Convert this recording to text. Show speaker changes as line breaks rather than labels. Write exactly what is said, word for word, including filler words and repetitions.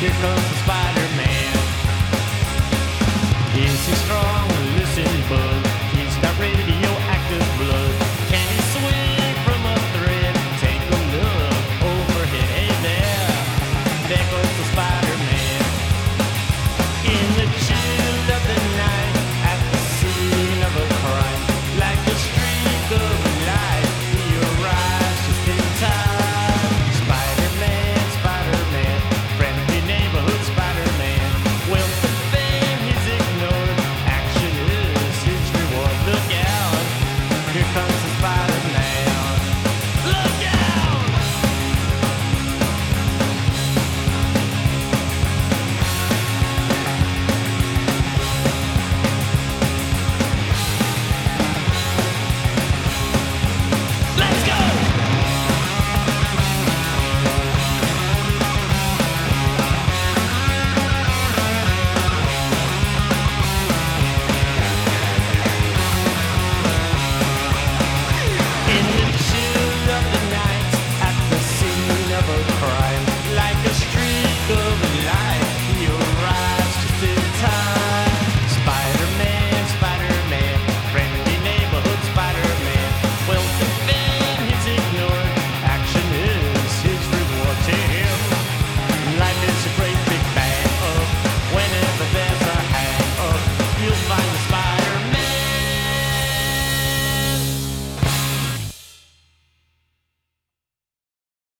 Here comes the Spider-Man. Is he strong? Listen, bud. He's got radioactive blood. Can he swing from a thread? Take a look overhead. Hey there, there goes the Spider-Man. In the chill of the night, at the scene of a crime, like a streak of light, he arrives just in time. Spider-Man, Spider-Man, friendly neighborhood Spider-Man. Wealth and fame he's ignored, action is his reward. Look out, here comes the Spider-Man. Look out! Let's go! In the chill of the night, at the scene of a crime,